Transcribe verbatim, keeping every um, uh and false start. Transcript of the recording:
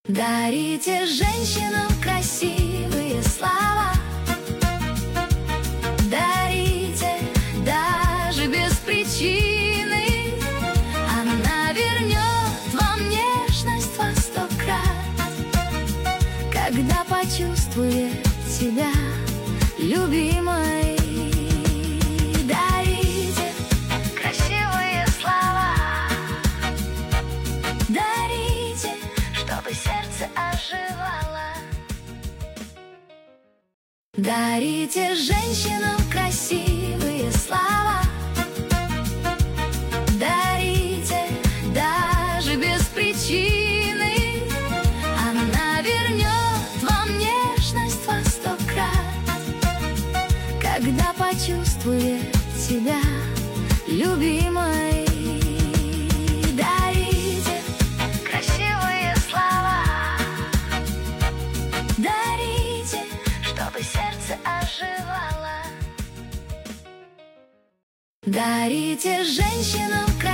Дарите женщинам красивые слова, дарите даже без причины. Она вернет вам нежность во сто крат, когда почувствует себя любимой. Дарите красивые слова, дарите, чтобы сердце оживало. Дарите женщинам красивые слова, дарите даже без причины. Она вернет вам нежность во сто крат, когда почувствует себя любимой. Дарите красивые слова, дарите, чтобы сердце оживало. Дарите женщинам красивые